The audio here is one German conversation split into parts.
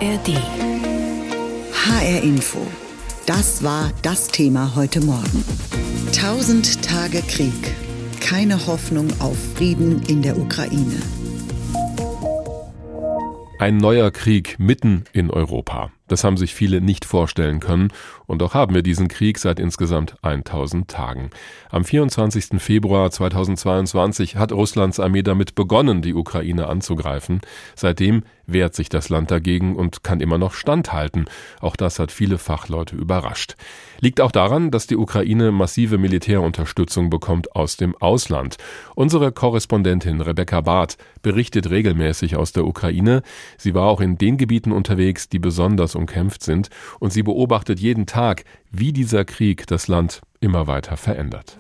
ARD. HR Info. Das war das Thema heute Morgen. 1000 Tage Krieg. Keine Hoffnung auf Frieden in der Ukraine. Ein neuer Krieg mitten in Europa. Das haben sich viele nicht vorstellen können. Und doch haben wir diesen Krieg seit insgesamt 1000 Tagen. Am 24. Februar 2022 hat Russlands Armee damit begonnen, die Ukraine anzugreifen. Seitdem wehrt sich das Land dagegen und kann immer noch standhalten. Auch das hat viele Fachleute überrascht. Liegt auch daran, dass die Ukraine massive Militärunterstützung bekommt aus dem Ausland. Unsere Korrespondentin Rebecca Barth berichtet regelmäßig aus der Ukraine. Sie war auch in den Gebieten unterwegs, die besonders umkämpft sind. Und sie beobachtet jeden Tag, wie dieser Krieg das Land immer weiter verändert.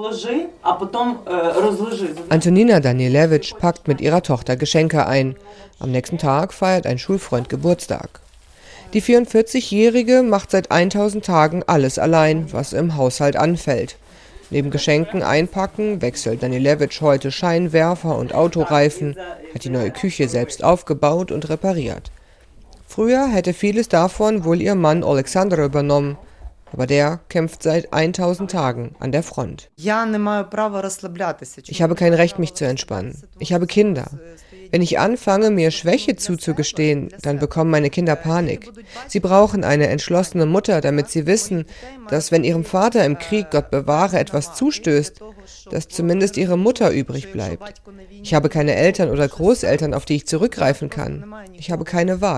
Antonina Daniilewitsch packt mit ihrer Tochter Geschenke ein. Am nächsten Tag feiert ein Schulfreund Geburtstag. Die 44-Jährige macht seit 1000 Tagen alles allein, was im Haushalt anfällt. Neben Geschenken einpacken wechselt Daniilewitsch heute Scheinwerfer und Autoreifen, hat die neue Küche selbst aufgebaut und repariert. Früher hätte vieles davon wohl ihr Mann Oleksandr übernommen, aber der kämpft seit 1000 Tagen an der Front. Ich habe kein Recht, mich zu entspannen. Ich habe Kinder. Wenn ich anfange, mir Schwäche zuzugestehen, dann bekommen meine Kinder Panik. Sie brauchen eine entschlossene Mutter, damit sie wissen, dass wenn ihrem Vater im Krieg, Gott bewahre, etwas zustößt, dass zumindest ihre Mutter übrig bleibt. Ich habe keine Eltern oder Großeltern, auf die ich zurückgreifen kann. Ich habe keine Wahl.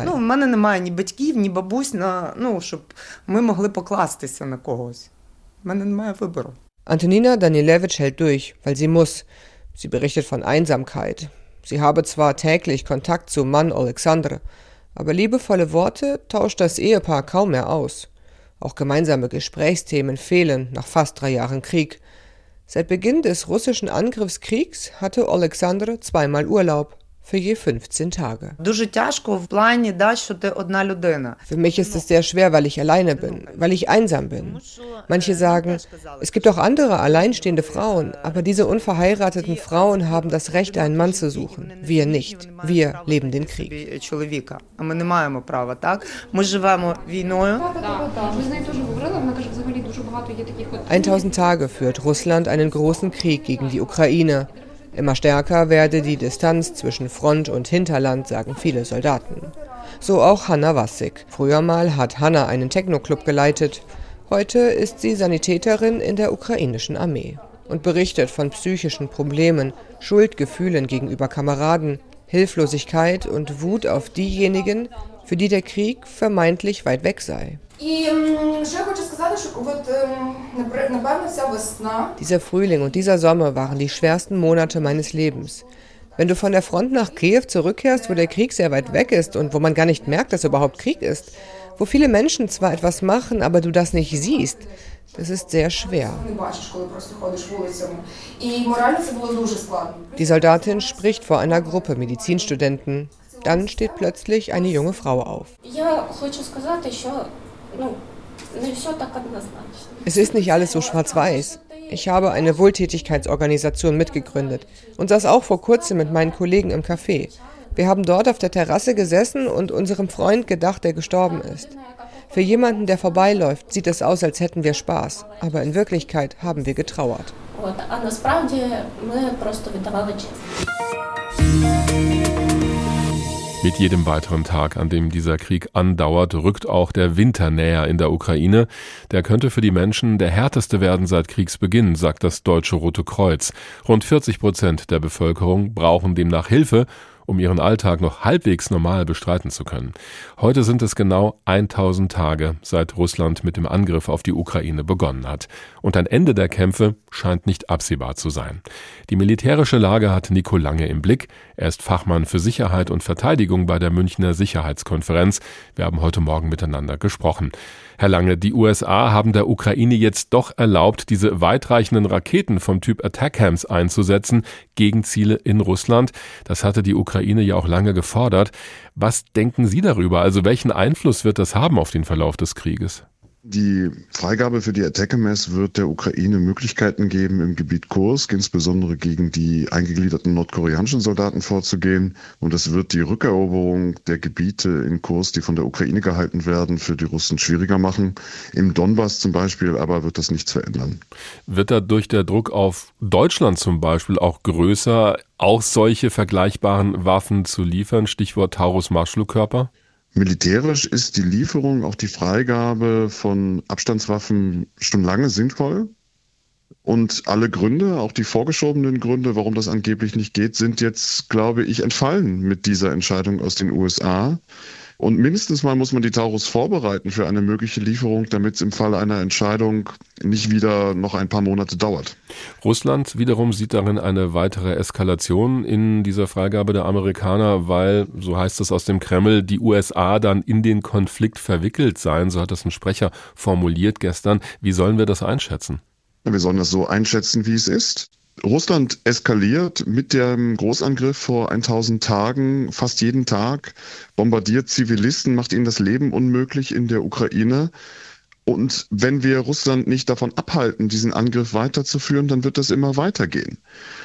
Antonina Daniilewitsch hält durch, weil sie muss. Sie berichtet von Einsamkeit. Sie habe zwar täglich Kontakt zu Mann Oleksandr, aber liebevolle Worte tauscht das Ehepaar kaum mehr aus. Auch gemeinsame Gesprächsthemen fehlen nach fast 3 Jahren Krieg. Seit Beginn des russischen Angriffskriegs hatte Oleksandr 2-mal Urlaub, für je 15 Tage. Für mich ist es sehr schwer, weil ich alleine bin, weil ich einsam bin. Manche sagen, es gibt auch andere alleinstehende Frauen, aber diese unverheirateten Frauen haben das Recht, einen Mann zu suchen. Wir nicht. Wir leben den Krieg. 1000 Tage führt Russland einen großen Krieg gegen die Ukraine. Immer stärker werde die Distanz zwischen Front und Hinterland, sagen viele Soldaten. So auch Hanna Wassig. Früher mal hat Hanna einen Techno-Club geleitet. Heute ist sie Sanitäterin in der ukrainischen Armee und berichtet von psychischen Problemen, Schuldgefühlen gegenüber Kameraden, Hilflosigkeit und Wut auf diejenigen, für die der Krieg vermeintlich weit weg sei. Dieser Frühling und dieser Sommer waren die schwersten Monate meines Lebens. Wenn du von der Front nach Kiew zurückkehrst, wo der Krieg sehr weit weg ist und wo man gar nicht merkt, dass überhaupt Krieg ist, wo viele Menschen zwar etwas machen, aber du das nicht siehst, das ist sehr schwer. Die Soldatin spricht vor einer Gruppe Medizinstudenten. Dann steht plötzlich eine junge Frau auf. Es ist nicht alles so schwarz-weiß. Ich habe eine Wohltätigkeitsorganisation mitgegründet und saß auch vor kurzem mit meinen Kollegen im Café. Wir haben dort auf der Terrasse gesessen und unserem Freund gedacht, der gestorben ist. Für jemanden, der vorbeiläuft, sieht es aus, als hätten wir Spaß. Aber in Wirklichkeit haben wir getrauert. Mit jedem weiteren Tag, an dem dieser Krieg andauert, rückt auch der Winter näher in der Ukraine. Der könnte für die Menschen der härteste werden seit Kriegsbeginn, sagt das Deutsche Rote Kreuz. Rund 40% der Bevölkerung brauchen demnach Hilfe, um ihren Alltag noch halbwegs normal bestreiten zu können. Heute sind es genau 1000 Tage, seit Russland mit dem Angriff auf die Ukraine begonnen hat. Und ein Ende der Kämpfe scheint nicht absehbar zu sein. Die militärische Lage hat Nico Lange im Blick. Er ist Fachmann für Sicherheit und Verteidigung bei der Münchner Sicherheitskonferenz. Wir haben heute Morgen miteinander gesprochen. Herr Lange, die USA haben der Ukraine jetzt doch erlaubt, diese weitreichenden Raketen vom Typ ATACMS einzusetzen gegen Ziele in Russland. Das hatte die Ukraine ja auch lange gefordert. Was denken Sie darüber? Also welchen Einfluss wird das haben auf den Verlauf des Krieges? Die Freigabe für die Attack-MS wird der Ukraine Möglichkeiten geben, im Gebiet Kursk, insbesondere gegen die eingegliederten nordkoreanischen Soldaten vorzugehen. Und es wird die Rückeroberung der Gebiete in Kursk, die von der Ukraine gehalten werden, für die Russen schwieriger machen. Im Donbass zum Beispiel aber wird das nichts verändern. Wird dadurch der Druck auf Deutschland zum Beispiel auch größer, auch solche vergleichbaren Waffen zu liefern? Stichwort Taurus-Marschflugkörper? Militärisch ist die Lieferung, auch die Freigabe von Abstandswaffen schon lange sinnvoll. Und alle Gründe, auch die vorgeschobenen Gründe, warum das angeblich nicht geht, sind jetzt, glaube ich, entfallen mit dieser Entscheidung aus den USA. Und mindestens mal muss man die Taurus vorbereiten für eine mögliche Lieferung, damit es im Falle einer Entscheidung nicht wieder noch ein paar Monate dauert. Russland wiederum sieht darin eine weitere Eskalation in dieser Freigabe der Amerikaner, weil, so heißt es aus dem Kreml, die USA dann in den Konflikt verwickelt seien. So hat das ein Sprecher formuliert gestern. Wie sollen wir das einschätzen? Wir sollen das so einschätzen, wie es ist. Russland eskaliert mit dem Großangriff vor 1000 Tagen fast jeden Tag, bombardiert Zivilisten, macht ihnen das Leben unmöglich in der Ukraine. Und wenn wir Russland nicht davon abhalten, diesen Angriff weiterzuführen, dann wird das immer weitergehen.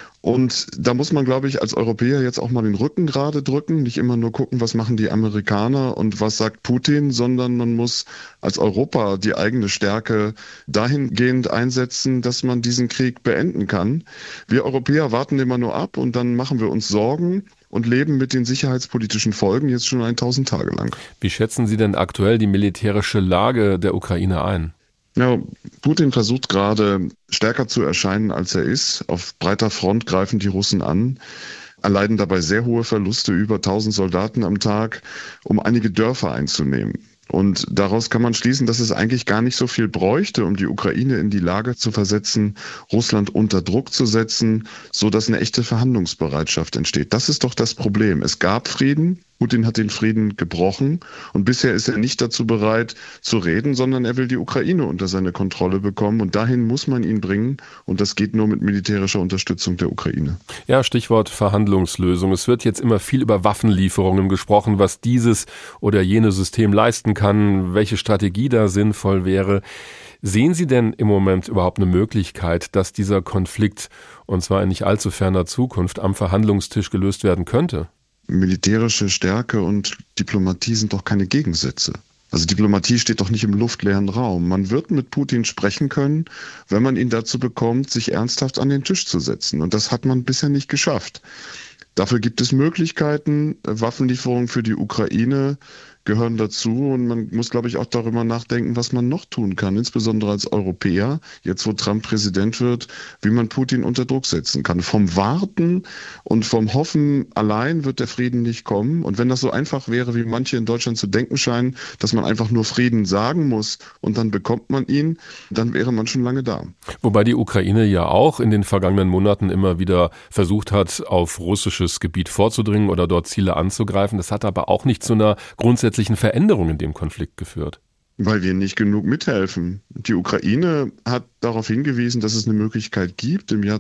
Und da muss man, glaube ich, als Europäer jetzt auch mal den Rücken gerade drücken, nicht immer nur gucken, was machen die Amerikaner und was sagt Putin, sondern man muss als Europa die eigene Stärke dahingehend einsetzen, dass man diesen Krieg beenden kann. Wir Europäer warten immer nur ab und dann machen wir uns Sorgen und leben mit den sicherheitspolitischen Folgen jetzt schon 1000 Tage lang. Wie schätzen Sie denn aktuell die militärische Lage der Ukraine ein? Ja, Putin versucht gerade stärker zu erscheinen, als er ist. Auf breiter Front greifen die Russen an, erleiden dabei sehr hohe Verluste, über 1000 Soldaten am Tag, um einige Dörfer einzunehmen. Und daraus kann man schließen, dass es eigentlich gar nicht so viel bräuchte, um die Ukraine in die Lage zu versetzen, Russland unter Druck zu setzen, so dass eine echte Verhandlungsbereitschaft entsteht. Das ist doch das Problem. Es gab Frieden. Putin hat den Frieden gebrochen und bisher ist er nicht dazu bereit zu reden, sondern er will die Ukraine unter seine Kontrolle bekommen und dahin muss man ihn bringen und das geht nur mit militärischer Unterstützung der Ukraine. Ja, Stichwort Verhandlungslösung. Es wird jetzt immer viel über Waffenlieferungen gesprochen, was dieses oder jenes System leisten kann, welche Strategie da sinnvoll wäre. Sehen Sie denn im Moment überhaupt eine Möglichkeit, dass dieser Konflikt, und zwar in nicht allzu ferner Zukunft, am Verhandlungstisch gelöst werden könnte? Militärische Stärke und Diplomatie sind doch keine Gegensätze. Also Diplomatie steht doch nicht im luftleeren Raum. Man wird mit Putin sprechen können, wenn man ihn dazu bekommt, sich ernsthaft an den Tisch zu setzen. Und das hat man bisher nicht geschafft. Dafür gibt es Möglichkeiten. Waffenlieferungen für die Ukraine gehören dazu und man muss, glaube ich, auch darüber nachdenken, was man noch tun kann, insbesondere als Europäer, jetzt wo Trump Präsident wird, wie man Putin unter Druck setzen kann. Vom Warten und vom Hoffen allein wird der Frieden nicht kommen und wenn das so einfach wäre, wie manche in Deutschland zu denken scheinen, dass man einfach nur Frieden sagen muss und dann bekommt man ihn, dann wäre man schon lange da. Wobei die Ukraine ja auch in den vergangenen Monaten immer wieder versucht hat, auf russisches Gebiet vorzudringen oder dort Ziele anzugreifen. Das hat aber auch nicht zu einer grundsätzlichen Veränderung in dem Konflikt geführt. Weil wir nicht genug mithelfen. Die Ukraine hat darauf hingewiesen, dass es eine Möglichkeit gibt, im Jahr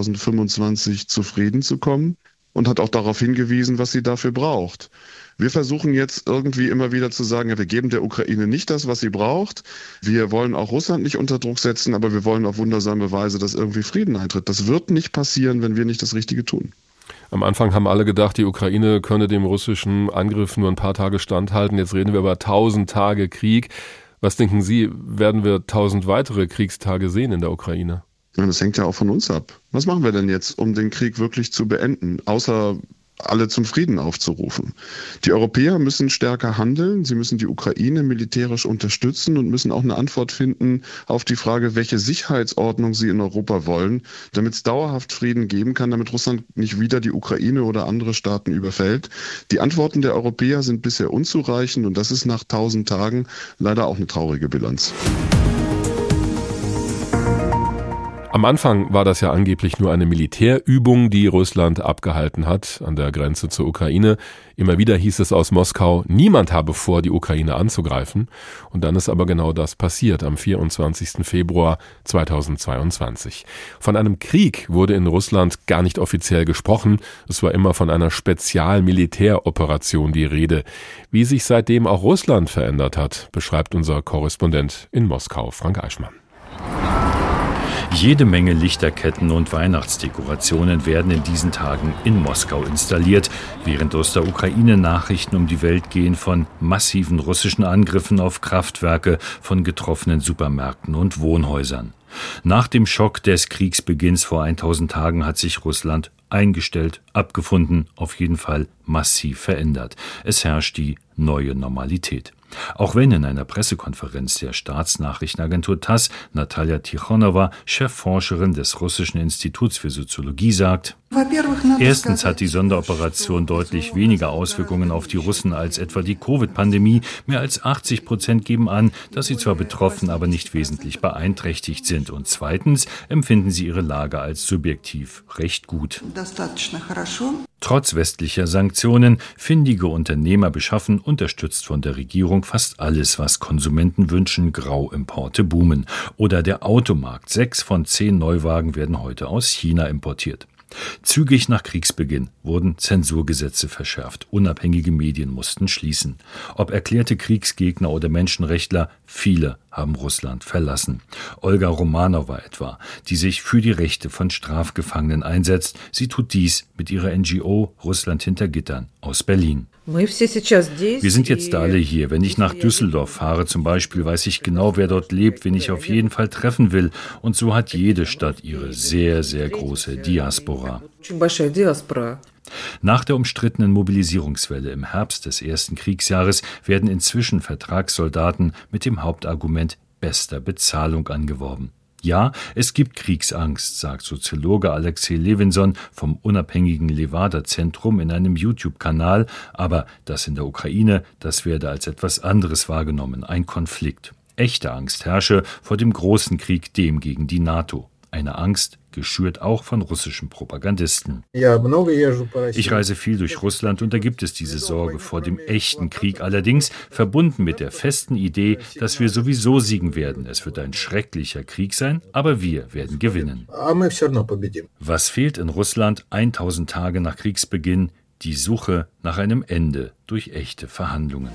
2025 zu Frieden zu kommen und hat auch darauf hingewiesen, was sie dafür braucht. Wir versuchen jetzt irgendwie immer wieder zu sagen, ja, wir geben der Ukraine nicht das, was sie braucht. Wir wollen auch Russland nicht unter Druck setzen, aber wir wollen auf wundersame Weise, dass irgendwie Frieden eintritt. Das wird nicht passieren, wenn wir nicht das Richtige tun. Am Anfang haben alle gedacht, die Ukraine könne dem russischen Angriff nur ein paar Tage standhalten. Jetzt reden wir über 1000 Tage Krieg. Was denken Sie, werden wir 1000 weitere Kriegstage sehen in der Ukraine? Ja, das hängt ja auch von uns ab. Was machen wir denn jetzt, um den Krieg wirklich zu beenden, außer alle zum Frieden aufzurufen? Die Europäer müssen stärker handeln, sie müssen die Ukraine militärisch unterstützen und müssen auch eine Antwort finden auf die Frage, welche Sicherheitsordnung sie in Europa wollen, damit es dauerhaft Frieden geben kann, damit Russland nicht wieder die Ukraine oder andere Staaten überfällt. Die Antworten der Europäer sind bisher unzureichend und das ist nach 1000 Tagen leider auch eine traurige Bilanz. Am Anfang war das ja angeblich nur eine Militärübung, die Russland abgehalten hat an der Grenze zur Ukraine. Immer wieder hieß es aus Moskau, niemand habe vor, die Ukraine anzugreifen. Und dann ist aber genau das passiert am 24. Februar 2022. Von einem Krieg wurde in Russland gar nicht offiziell gesprochen. Es war immer von einer Spezialmilitäroperation die Rede. Wie sich seitdem auch Russland verändert hat, beschreibt unser Korrespondent in Moskau, Frank Eichmann. Jede Menge Lichterketten und Weihnachtsdekorationen werden in diesen Tagen in Moskau installiert, während aus der Ukraine Nachrichten um die Welt gehen von massiven russischen Angriffen auf Kraftwerke, von getroffenen Supermärkten und Wohnhäusern. Nach dem Schock des Kriegsbeginns vor 1000 Tagen hat sich Russland eingestellt, abgefunden, auf jeden Fall massiv verändert. Es herrscht die neue Normalität. Auch wenn in einer Pressekonferenz der Staatsnachrichtenagentur TASS Natalja Tichonowa, Chefforscherin des Russischen Instituts für Soziologie, sagt: Erstens hat die Sonderoperation deutlich weniger Auswirkungen auf die Russen als etwa die Covid-Pandemie. Mehr als 80% geben an, dass sie zwar betroffen, aber nicht wesentlich beeinträchtigt sind. Und zweitens empfinden sie ihre Lage als subjektiv recht gut. Trotz westlicher Sanktionen, findige Unternehmer beschaffen, unterstützt von der Regierung, fast alles, was Konsumenten wünschen. Grauimporte boomen. Oder der Automarkt. 6 von 10 Neuwagen werden heute aus China importiert. Zügig nach Kriegsbeginn wurden Zensurgesetze verschärft. Unabhängige Medien mussten schließen. Ob erklärte Kriegsgegner oder Menschenrechtler, viele haben Russland verlassen. Olga Romanowa etwa, die sich für die Rechte von Strafgefangenen einsetzt. Sie tut dies mit ihrer NGO Russland hinter Gittern aus Berlin. Wir sind jetzt alle hier. Wenn ich nach Düsseldorf fahre zum Beispiel, weiß ich genau, wer dort lebt, wen ich auf jeden Fall treffen will. Und so hat jede Stadt ihre sehr, sehr große Diaspora. Nach der umstrittenen Mobilisierungswelle im Herbst des ersten Kriegsjahres werden inzwischen Vertragssoldaten mit dem Hauptargument bester Bezahlung angeworben. Ja, es gibt Kriegsangst, sagt Soziologe Alexei Levinson vom unabhängigen Levada-Zentrum in einem YouTube-Kanal, aber das in der Ukraine, das werde als etwas anderes wahrgenommen, ein Konflikt. Echte Angst herrsche vor dem großen Krieg, dem gegen die NATO. Eine Angst, geschürt auch von russischen Propagandisten. Ich reise viel durch Russland und da gibt es diese Sorge vor dem echten Krieg, allerdings verbunden mit der festen Idee, dass wir sowieso siegen werden. Es wird ein schrecklicher Krieg sein, aber wir werden gewinnen. Was fehlt in Russland 1000 Tage nach Kriegsbeginn? Die Suche nach einem Ende durch echte Verhandlungen.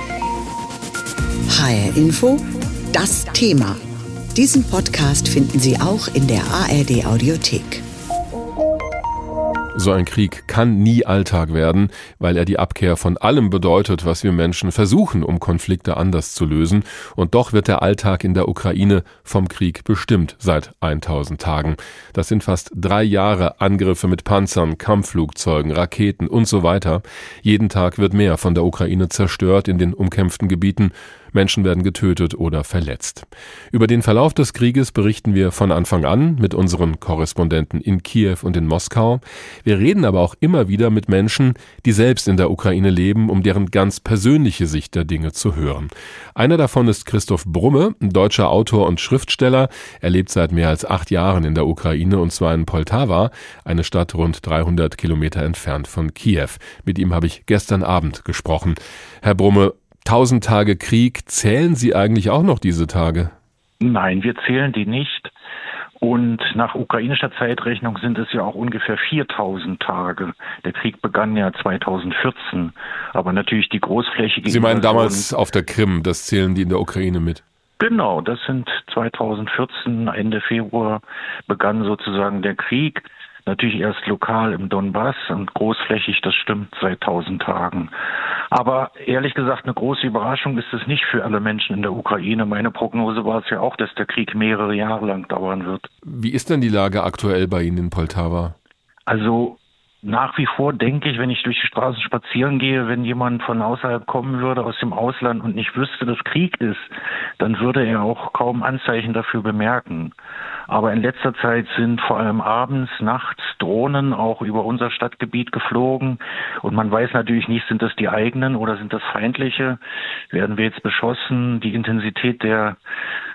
HR Info, das Thema. Diesen Podcast finden Sie auch in der ARD Audiothek. So ein Krieg kann nie Alltag werden, weil er die Abkehr von allem bedeutet, was wir Menschen versuchen, um Konflikte anders zu lösen. Und doch wird der Alltag in der Ukraine vom Krieg bestimmt seit 1000 Tagen. Das sind fast 3 Jahre Angriffe mit Panzern, Kampfflugzeugen, Raketen und so weiter. Jeden Tag wird mehr von der Ukraine zerstört in den umkämpften Gebieten. Menschen werden getötet oder verletzt. Über den Verlauf des Krieges berichten wir von Anfang an mit unseren Korrespondenten in Kiew und in Moskau. Wir reden aber auch immer wieder mit Menschen, die selbst in der Ukraine leben, um deren ganz persönliche Sicht der Dinge zu hören. Einer davon ist Christoph Brumme, ein deutscher Autor und Schriftsteller. Er lebt seit mehr als 8 Jahren in der Ukraine und zwar in Poltawa, eine Stadt rund 300 Kilometer entfernt von Kiew. Mit ihm habe ich gestern Abend gesprochen. Herr Brumme, 1000 Tage Krieg, zählen Sie eigentlich auch noch diese Tage? Nein, wir zählen die nicht. Und nach ukrainischer Zeitrechnung sind es ja auch ungefähr 4000 Tage. Der Krieg begann ja 2014. Aber natürlich die großflächige... Sie meinen damals auf der Krim, das zählen die in der Ukraine mit? Genau, das sind 2014, Ende Februar begann sozusagen der Krieg. Natürlich erst lokal im Donbass und großflächig, das stimmt, seit 1000 Tagen. Aber ehrlich gesagt, eine große Überraschung ist es nicht für alle Menschen in der Ukraine. Meine Prognose war es ja auch, dass der Krieg mehrere Jahre lang dauern wird. Wie ist denn die Lage aktuell bei Ihnen in Poltawa? Also nach wie vor denke ich, wenn ich durch die Straßen spazieren gehe, wenn jemand von außerhalb kommen würde, aus dem Ausland und nicht wüsste, dass Krieg ist, dann würde er auch kaum Anzeichen dafür bemerken. Aber in letzter Zeit sind vor allem abends, nachts Drohnen auch über unser Stadtgebiet geflogen. Und man weiß natürlich nicht, sind das die eigenen oder sind das feindliche? Werden wir jetzt beschossen? Die Intensität der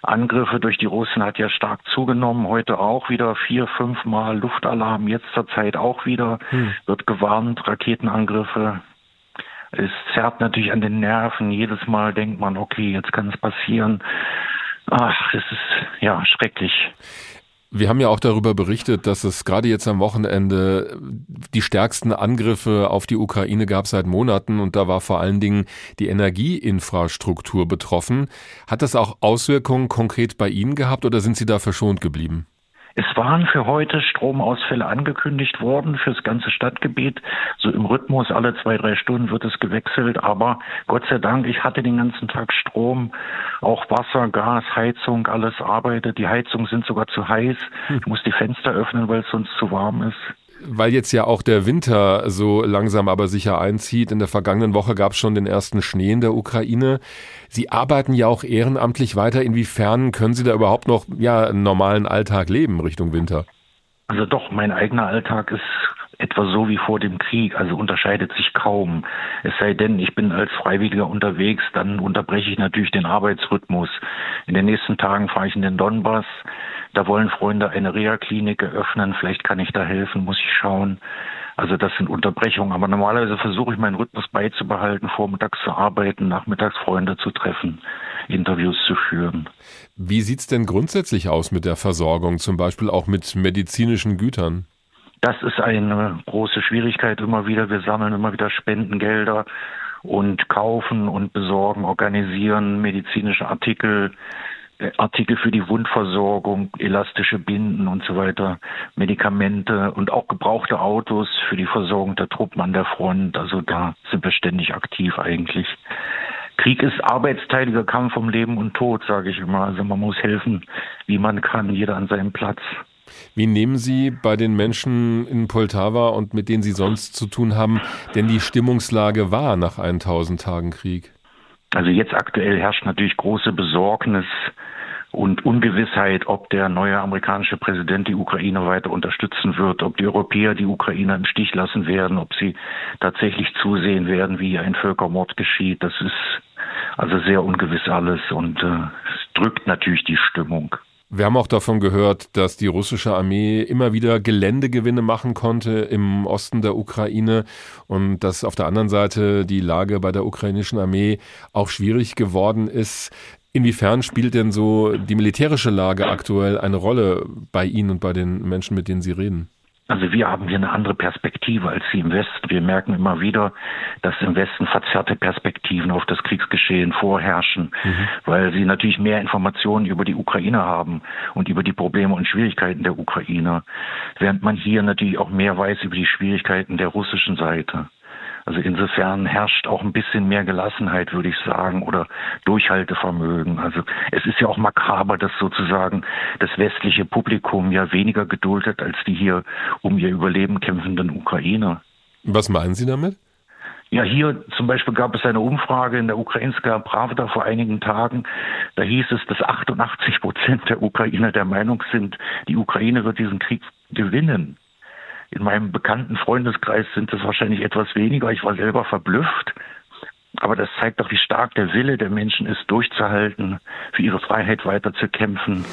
Angriffe durch die Russen hat ja stark zugenommen. Heute auch wieder 4-5 Mal Luftalarm, jetzt zur Zeit auch wieder. Wird gewarnt, Raketenangriffe. Es zerrt natürlich an den Nerven. Jedes Mal denkt man, okay, jetzt kann es passieren. Ach, es ist ja schrecklich. Wir haben ja auch darüber berichtet, dass es gerade jetzt am Wochenende die stärksten Angriffe auf die Ukraine gab seit Monaten und da war vor allen Dingen die Energieinfrastruktur betroffen. Hat das auch Auswirkungen konkret bei Ihnen gehabt oder sind Sie da verschont geblieben? Es waren für heute Stromausfälle angekündigt worden fürs ganze Stadtgebiet. So im Rhythmus alle 2-3 Stunden wird es gewechselt. Aber Gott sei Dank, ich hatte den ganzen Tag Strom, auch Wasser, Gas, Heizung, alles arbeitet. Die Heizungen sind sogar zu heiß. Ich muss die Fenster öffnen, weil es sonst zu warm ist. Weil jetzt ja auch der Winter so langsam aber sicher einzieht. In der vergangenen Woche gab es schon den ersten Schnee in der Ukraine. Sie arbeiten ja auch ehrenamtlich weiter. Inwiefern können Sie da überhaupt noch einen normalen Alltag leben Richtung Winter? Also doch, mein eigener Alltag ist etwa so wie vor dem Krieg, also unterscheidet sich kaum. Es sei denn, ich bin als Freiwilliger unterwegs, dann unterbreche ich natürlich den Arbeitsrhythmus. In den nächsten Tagen fahre ich in den Donbass. Da wollen Freunde eine Reha-Klinik eröffnen. Vielleicht kann ich da helfen, muss ich schauen. Also das sind Unterbrechungen. Aber normalerweise versuche ich meinen Rhythmus beizubehalten, vormittags zu arbeiten, nachmittags Freunde zu treffen, Interviews zu führen. Wie sieht's denn grundsätzlich aus mit der Versorgung, zum Beispiel auch mit medizinischen Gütern? Das ist eine große Schwierigkeit immer wieder. Wir sammeln immer wieder Spendengelder und kaufen und besorgen, organisieren medizinische Artikel für die Wundversorgung, elastische Binden und so weiter, Medikamente und auch gebrauchte Autos für die Versorgung der Truppen an der Front. Also da sind wir ständig aktiv eigentlich. Krieg ist arbeitsteiliger Kampf um Leben und Tod, sage ich immer. Also man muss helfen, wie man kann, jeder an seinem Platz. Wie nehmen Sie bei den Menschen in Poltawa und mit denen Sie sonst zu tun haben, denn die Stimmungslage wahr nach 1000 Tagen Krieg? Also jetzt aktuell herrscht natürlich große Besorgnis und Ungewissheit, ob der neue amerikanische Präsident die Ukraine weiter unterstützen wird, ob die Europäer die Ukrainer im Stich lassen werden, ob sie tatsächlich zusehen werden, wie ein Völkermord geschieht. Das ist also sehr ungewiss alles und es drückt natürlich die Stimmung. Wir haben auch davon gehört, dass die russische Armee immer wieder Geländegewinne machen konnte im Osten der Ukraine und dass auf der anderen Seite die Lage bei der ukrainischen Armee auch schwierig geworden ist. Inwiefern spielt denn so die militärische Lage aktuell eine Rolle bei Ihnen und bei den Menschen, mit denen Sie reden? Also wir haben hier eine andere Perspektive als Sie im Westen. Wir merken immer wieder, dass im Westen verzerrte Perspektiven auf das Kriegsgeschehen vorherrschen, weil sie natürlich mehr Informationen über die Ukraine haben und über die Probleme und Schwierigkeiten der Ukrainer, während man hier natürlich auch mehr weiß über die Schwierigkeiten der russischen Seite. Also insofern herrscht auch ein bisschen mehr Gelassenheit, würde ich sagen, oder Durchhaltevermögen. Also es ist ja auch makaber, dass sozusagen das westliche Publikum ja weniger geduldet als die hier um ihr Überleben kämpfenden Ukrainer. Was meinen Sie damit? Ja, hier zum Beispiel gab es eine Umfrage in der Ukrainska Pravda vor einigen Tagen. Da hieß es, dass 88% der Ukrainer der Meinung sind, die Ukraine wird diesen Krieg gewinnen. In meinem bekannten Freundeskreis sind es wahrscheinlich etwas weniger. Ich war selber verblüfft. Aber das zeigt doch, wie stark der Wille der Menschen ist, durchzuhalten, für ihre Freiheit weiter zu kämpfen.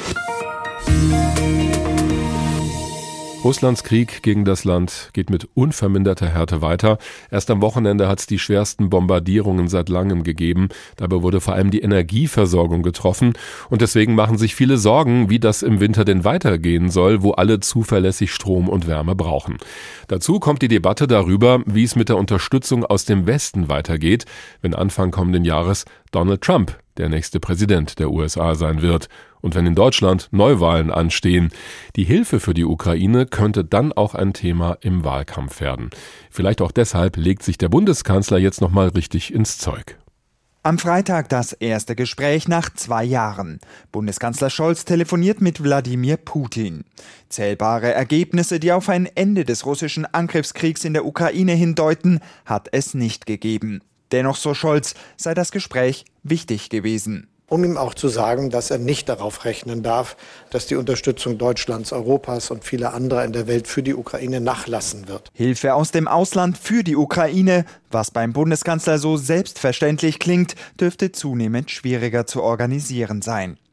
Russlands Krieg gegen das Land geht mit unverminderter Härte weiter. Erst am Wochenende hat es die schwersten Bombardierungen seit langem gegeben. Dabei wurde vor allem die Energieversorgung getroffen. Und deswegen machen sich viele Sorgen, wie das im Winter denn weitergehen soll, wo alle zuverlässig Strom und Wärme brauchen. Dazu kommt die Debatte darüber, wie es mit der Unterstützung aus dem Westen weitergeht, wenn Anfang kommenden Jahres Donald Trump der nächste Präsident der USA sein wird. Und wenn in Deutschland Neuwahlen anstehen. Die Hilfe für die Ukraine könnte dann auch ein Thema im Wahlkampf werden. Vielleicht auch deshalb legt sich der Bundeskanzler jetzt nochmal richtig ins Zeug. Am Freitag das erste Gespräch nach 2 Jahren. Bundeskanzler Scholz telefoniert mit Wladimir Putin. Zählbare Ergebnisse, die auf ein Ende des russischen Angriffskriegs in der Ukraine hindeuten, hat es nicht gegeben. Dennoch, so Scholz, sei das Gespräch wichtig gewesen. Um ihm auch zu sagen, dass er nicht darauf rechnen darf, dass die Unterstützung Deutschlands, Europas und vieler anderer in der Welt für die Ukraine nachlassen wird. Hilfe aus dem Ausland für die Ukraine, was beim Bundeskanzler so selbstverständlich klingt, dürfte zunehmend schwieriger zu organisieren sein.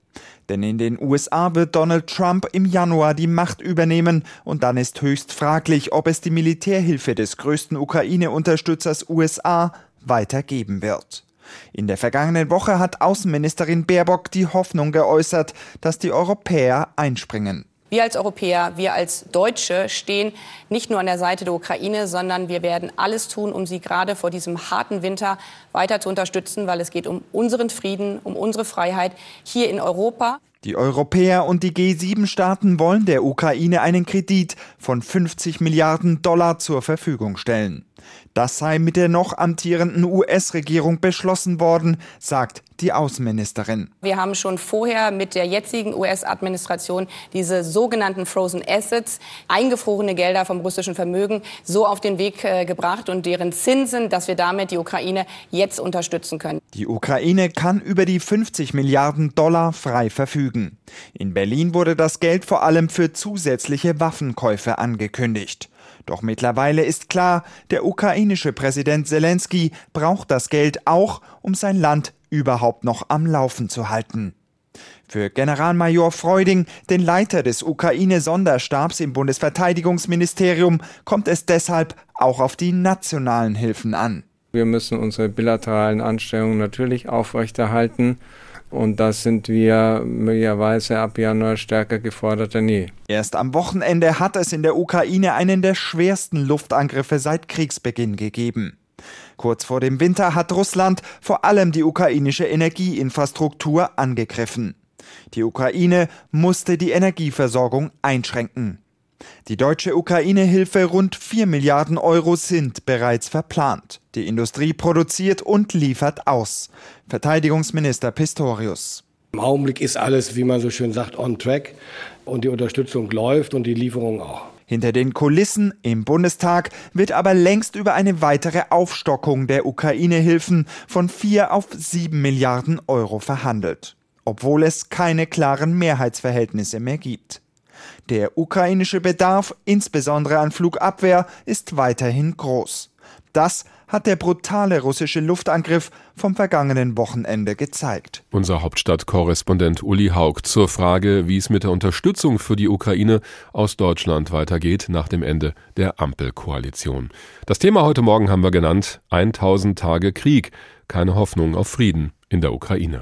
Denn in den USA wird Donald Trump im Januar die Macht übernehmen und dann ist höchst fraglich, ob es die Militärhilfe des größten Ukraine-Unterstützers USA weitergeben wird. In der vergangenen Woche hat Außenministerin Baerbock die Hoffnung geäußert, dass die Europäer einspringen. Wir als Europäer, wir als Deutsche stehen nicht nur an der Seite der Ukraine, sondern wir werden alles tun, um sie gerade vor diesem harten Winter weiter zu unterstützen, weil es geht um unseren Frieden, um unsere Freiheit hier in Europa. Die Europäer und die G7-Staaten wollen der Ukraine einen Kredit von 50 Milliarden $ zur Verfügung stellen. Das sei mit der noch amtierenden US-Regierung beschlossen worden, sagt die Außenministerin. Wir haben schon vorher mit der jetzigen US-Administration diese sogenannten Frozen Assets, eingefrorene Gelder vom russischen Vermögen, so auf den Weg gebracht und deren Zinsen, dass wir damit die Ukraine jetzt unterstützen können. Die Ukraine kann über die 50 Milliarden $ frei verfügen. In Berlin wurde das Geld vor allem für zusätzliche Waffenkäufe angekündigt. Doch mittlerweile ist klar, der ukrainische Präsident Selenskyj braucht das Geld auch, um sein Land überhaupt noch am Laufen zu halten. Für Generalmajor Freuding, den Leiter des Ukraine-Sonderstabs im Bundesverteidigungsministerium, kommt es deshalb auch auf die nationalen Hilfen an. Wir müssen unsere bilateralen Anstrengungen natürlich aufrechterhalten. Und da sind wir möglicherweise ab Januar stärker gefordert denn je. Erst am Wochenende hat es in der Ukraine einen der schwersten Luftangriffe seit Kriegsbeginn gegeben. Kurz vor dem Winter hat Russland vor allem die ukrainische Energieinfrastruktur angegriffen. Die Ukraine musste die Energieversorgung einschränken. Die deutsche Ukraine-Hilfe, rund 4 Milliarden €, sind bereits verplant. Die Industrie produziert und liefert aus. Verteidigungsminister Pistorius. Im Augenblick ist alles, wie man so schön sagt, on track. Und die Unterstützung läuft und die Lieferung auch. Hinter den Kulissen im Bundestag wird aber längst über eine weitere Aufstockung der Ukraine-Hilfen von 4 auf 7 Milliarden € verhandelt. Obwohl es keine klaren Mehrheitsverhältnisse mehr gibt. Der ukrainische Bedarf, insbesondere an Flugabwehr, ist weiterhin groß. Das hat der brutale russische Luftangriff vom vergangenen Wochenende gezeigt. Unser Hauptstadtkorrespondent Uli Haug zur Frage, wie es mit der Unterstützung für die Ukraine aus Deutschland weitergeht nach dem Ende der Ampelkoalition. Das Thema heute Morgen haben wir genannt: 1000 Tage Krieg. Keine Hoffnung auf Frieden in der Ukraine.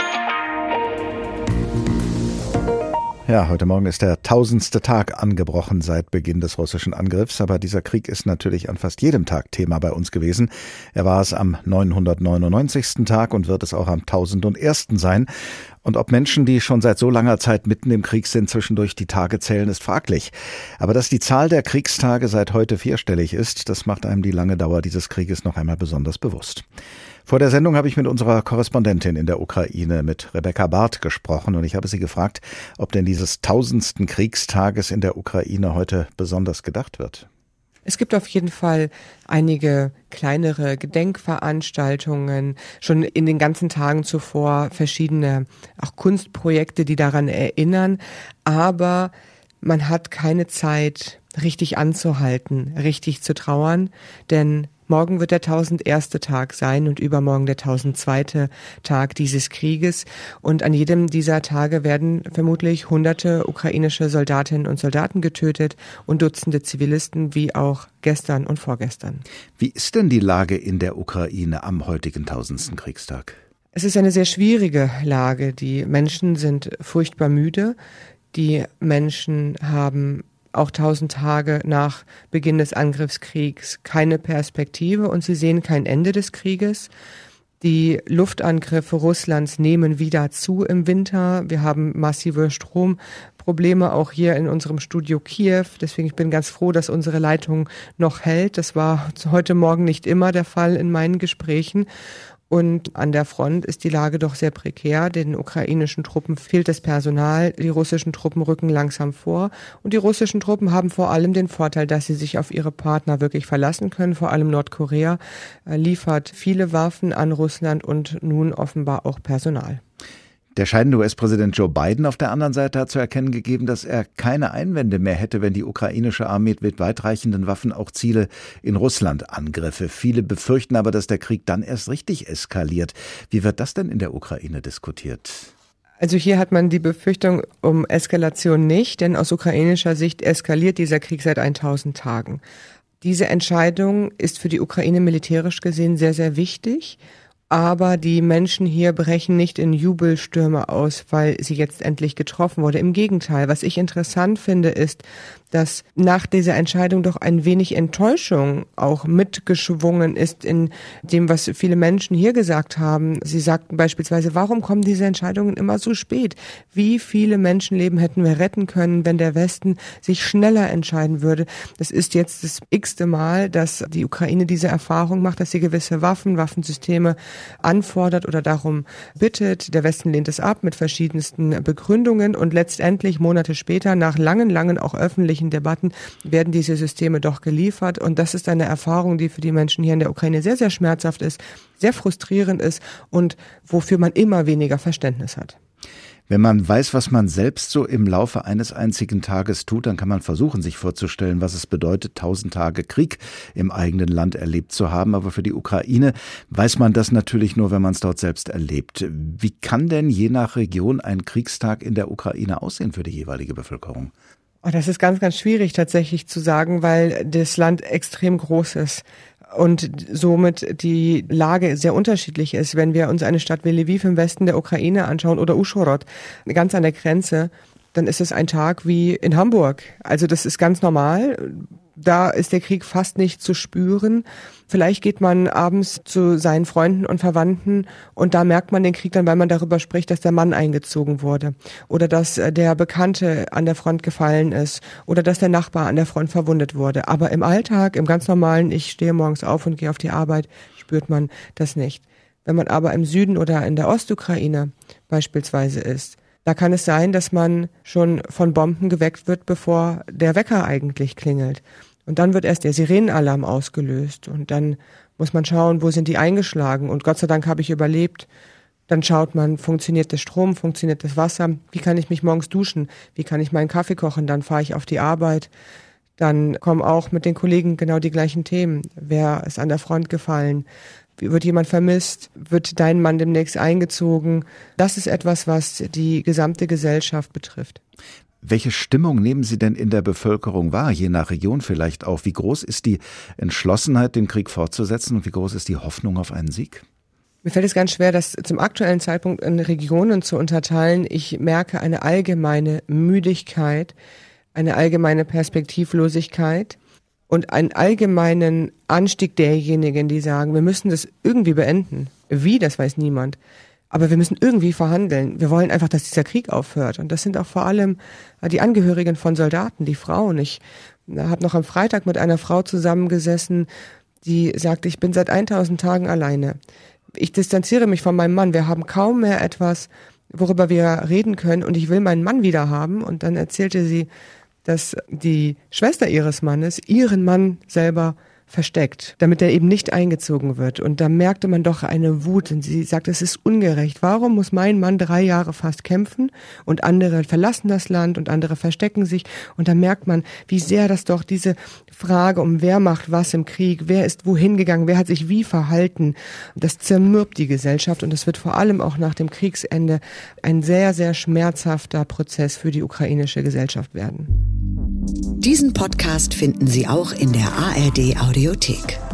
Ja, heute Morgen ist der 1000. Tag angebrochen seit Beginn des russischen Angriffs, aber dieser Krieg ist natürlich an fast jedem Tag Thema bei uns gewesen. Er war es am 999. Tag und wird es auch am 1001. sein. Und ob Menschen, die schon seit so langer Zeit mitten im Krieg sind, zwischendurch die Tage zählen, ist fraglich. Aber dass die Zahl der Kriegstage seit heute 4-stellig ist, das macht einem die lange Dauer dieses Krieges noch einmal besonders bewusst. Vor der Sendung habe ich mit unserer Korrespondentin in der Ukraine, mit Rebecca Barth, gesprochen und ich habe sie gefragt, ob denn dieses 1000. Kriegstages in der Ukraine heute besonders gedacht wird. Es gibt auf jeden Fall einige kleinere Gedenkveranstaltungen, schon in den ganzen Tagen zuvor verschiedene auch Kunstprojekte, die daran erinnern, aber man hat keine Zeit, richtig anzuhalten, richtig zu trauern, denn morgen wird der 1001. Tag sein und übermorgen der 1002. Tag dieses Krieges. Und an jedem dieser Tage werden vermutlich hunderte ukrainische Soldatinnen und Soldaten getötet und Dutzende Zivilisten, wie auch gestern und vorgestern. Wie ist denn die Lage in der Ukraine am heutigen 1000. Kriegstag? Es ist eine sehr schwierige Lage. Die Menschen sind furchtbar müde. Die Menschen haben auch 1000 Tage nach Beginn des Angriffskriegs keine Perspektive und sie sehen kein Ende des Krieges. Die Luftangriffe Russlands nehmen wieder zu im Winter. Wir haben massive Stromprobleme auch hier in unserem Studio Kiew. Deswegen ich bin ganz froh, dass unsere Leitung noch hält. Das war heute Morgen nicht immer der Fall in meinen Gesprächen. Und an der Front ist die Lage doch sehr prekär. Den ukrainischen Truppen fehlt das Personal. Die russischen Truppen rücken langsam vor. Und die russischen Truppen haben vor allem den Vorteil, dass sie sich auf ihre Partner wirklich verlassen können. Vor allem Nordkorea liefert viele Waffen an Russland und nun offenbar auch Personal. Der scheidende US-Präsident Joe Biden auf der anderen Seite hat zu erkennen gegeben, dass er keine Einwände mehr hätte, wenn die ukrainische Armee mit weitreichenden Waffen auch Ziele in Russland angriffe. Viele befürchten aber, dass der Krieg dann erst richtig eskaliert. Wie wird das denn in der Ukraine diskutiert? Also hier hat man die Befürchtung um Eskalation nicht, denn aus ukrainischer Sicht eskaliert dieser Krieg seit 1000 Tagen. Diese Entscheidung ist für die Ukraine militärisch gesehen sehr, sehr wichtig. Aber die Menschen hier brechen nicht in Jubelstürme aus, weil sie jetzt endlich getroffen wurde. Im Gegenteil, was ich interessant finde, ist, dass nach dieser Entscheidung doch ein wenig Enttäuschung auch mitgeschwungen ist in dem, was viele Menschen hier gesagt haben. Sie sagten beispielsweise, warum kommen diese Entscheidungen immer so spät? Wie viele Menschenleben hätten wir retten können, wenn der Westen sich schneller entscheiden würde? Das ist jetzt das x-te Mal, dass die Ukraine diese Erfahrung macht, dass sie gewisse Waffensysteme anfordert oder darum bittet. Der Westen lehnt es ab mit verschiedensten Begründungen und letztendlich Monate später, nach langen auch öffentlichen Debatten, werden diese Systeme doch geliefert. Und das ist eine Erfahrung, die für die Menschen hier in der Ukraine sehr, sehr schmerzhaft ist, sehr frustrierend ist und wofür man immer weniger Verständnis hat. Wenn man weiß, was man selbst so im Laufe eines einzigen Tages tut, dann kann man versuchen, sich vorzustellen, was es bedeutet, 1000 Tage Krieg im eigenen Land erlebt zu haben. Aber für die Ukraine weiß man das natürlich nur, wenn man es dort selbst erlebt. Wie kann denn je nach Region ein Kriegstag in der Ukraine aussehen für die jeweilige Bevölkerung? Oh, das ist ganz, ganz schwierig tatsächlich zu sagen, weil das Land extrem groß ist. Und somit die Lage sehr unterschiedlich ist. Wenn wir uns eine Stadt wie Lviv im Westen der Ukraine anschauen oder Uschhorod, ganz an der Grenze, dann ist es ein Tag wie in Hamburg. Also das ist ganz normal. Da ist der Krieg fast nicht zu spüren. Vielleicht geht man abends zu seinen Freunden und Verwandten und da merkt man den Krieg dann, weil man darüber spricht, dass der Mann eingezogen wurde oder dass der Bekannte an der Front gefallen ist oder dass der Nachbar an der Front verwundet wurde. Aber im Alltag, im ganz normalen, ich stehe morgens auf und gehe auf die Arbeit, spürt man das nicht. Wenn man aber im Süden oder in der Ostukraine beispielsweise ist, da kann es sein, dass man schon von Bomben geweckt wird, bevor der Wecker eigentlich klingelt. Und dann wird erst der Sirenenalarm ausgelöst. Und dann muss man schauen, wo sind die eingeschlagen. Und Gott sei Dank habe ich überlebt. Dann schaut man, funktioniert der Strom, funktioniert das Wasser? Wie kann ich mich morgens duschen? Wie kann ich meinen Kaffee kochen? Dann fahre ich auf die Arbeit. Dann kommen auch mit den Kollegen genau die gleichen Themen. Wer ist an der Front gefallen? Wird jemand vermisst? Wird dein Mann demnächst eingezogen? Das ist etwas, was die gesamte Gesellschaft betrifft. Welche Stimmung nehmen Sie denn in der Bevölkerung wahr, je nach Region vielleicht auch? Wie groß ist die Entschlossenheit, den Krieg fortzusetzen und wie groß ist die Hoffnung auf einen Sieg? Mir fällt es ganz schwer, das zum aktuellen Zeitpunkt in Regionen zu unterteilen. Ich merke eine allgemeine Müdigkeit, eine allgemeine Perspektivlosigkeit und einen allgemeinen Anstieg derjenigen, die sagen, wir müssen das irgendwie beenden. Wie, das weiß niemand. Aber wir müssen irgendwie verhandeln. Wir wollen einfach, dass dieser Krieg aufhört. Und das sind auch vor allem die Angehörigen von Soldaten, die Frauen. Ich habe noch am Freitag mit einer Frau zusammengesessen, die sagte, ich bin seit 1000 Tagen alleine. Ich distanziere mich von meinem Mann. Wir haben kaum mehr etwas, worüber wir reden können. Und ich will meinen Mann wieder haben. Und dann erzählte sie, dass die Schwester ihres Mannes ihren Mann selber versteckt, damit er eben nicht eingezogen wird. Und da merkte man doch eine Wut. Und sie sagt, es ist ungerecht. Warum muss mein Mann 3 Jahre fast kämpfen und andere verlassen das Land und andere verstecken sich? Und da merkt man, wie sehr das doch diese Frage um wer macht was im Krieg, wer ist wohin gegangen, wer hat sich wie verhalten, das zermürbt die Gesellschaft und es wird vor allem auch nach dem Kriegsende ein sehr, sehr schmerzhafter Prozess für die ukrainische Gesellschaft werden. Diesen Podcast finden Sie auch in der ARD Audiothek.